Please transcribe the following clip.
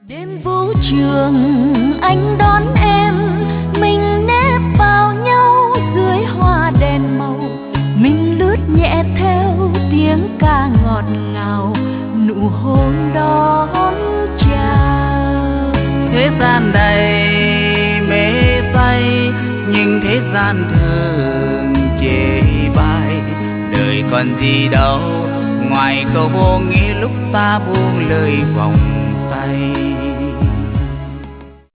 Đêm vũ trường anh đón em, mình nép vào nhau dưới hoa đèn màu, mình lướt nhẹ theo tiếng ca ngọt ngào, nụ hôn đón chào. Thế gian đầy mê say, nhưng thế gian thường chê bai. Đời còn gì đâu ngoài câu vô nghĩa lúc ta buông lời vòng tay.